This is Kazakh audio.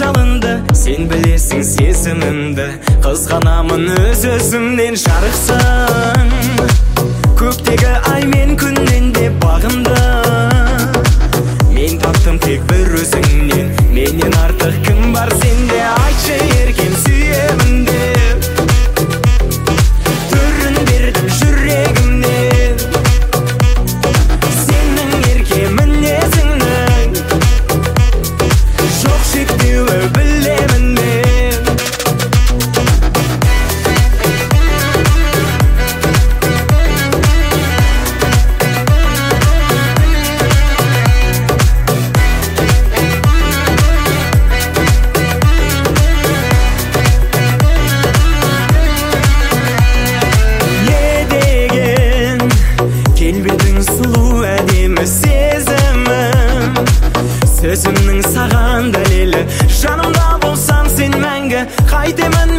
жалынды, сен білесің сезімімді, қызғанамын өз өзімнен. Жарықсың көктегі ай мен күннен де бағымды, мен таптым тек бір өзіңнен, менен артық кім бар сенде? Айтшы еркем сүйемін деп, түрін бердім жүрегімнен, сенің ерке мінезіңнің жоқ шектеуі білемін мен. Келбетің сұлу әдемі сезімім, сөзімнің саған дәлелі, жанымда болсаң сен мәңгі. Қайтемін